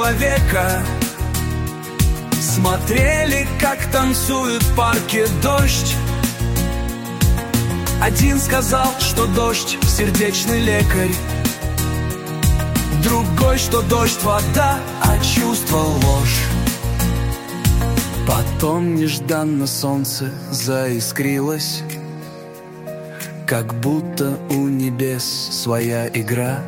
человека. Смотрели, как танцует в парке дождь. Один сказал, что дождь — сердечный лекарь. Другой, что дождь — вода, а чувство — ложь. Потом нежданно солнце заискрилось, как будто у небес своя игра.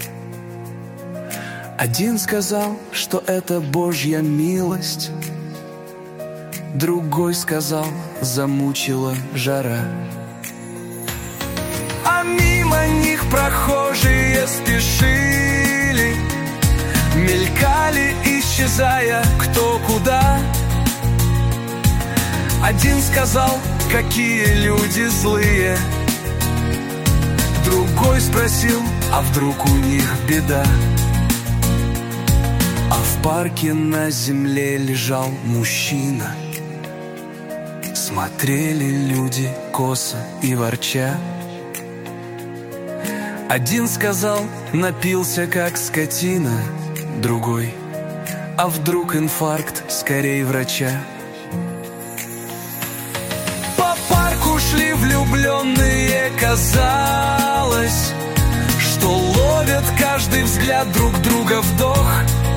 Один сказал, что это Божья милость. Другой сказал, замучила жара. А мимо них прохожие спешили, мелькали, исчезая кто куда. Один сказал, какие люди злые. Другой спросил, а вдруг у них беда. А в парке на земле лежал мужчина. Смотрели люди косо и ворча. Один сказал, напился как скотина. Другой, а вдруг инфаркт, скорей врача. По парку шли влюбленные, казалось, что ловят каждый взгляд друг друга вдох.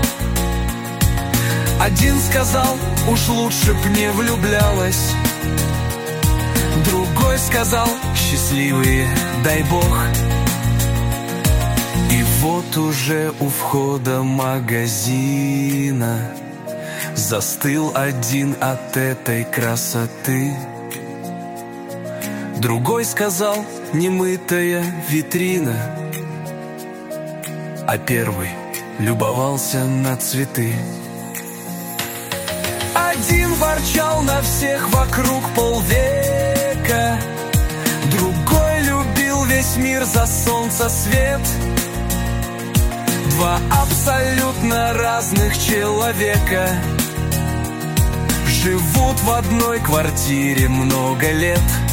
Один сказал, уж лучше б не влюблялась. Другой сказал, счастливые, дай бог. И вот уже у входа магазина застыл один от этой красоты. Другой сказал, немытая витрина. А первый любовался на цветы. Один ворчал на всех вокруг полвека. Другой любил весь мир за солнца свет. Два абсолютно разных человека живут в одной квартире много лет.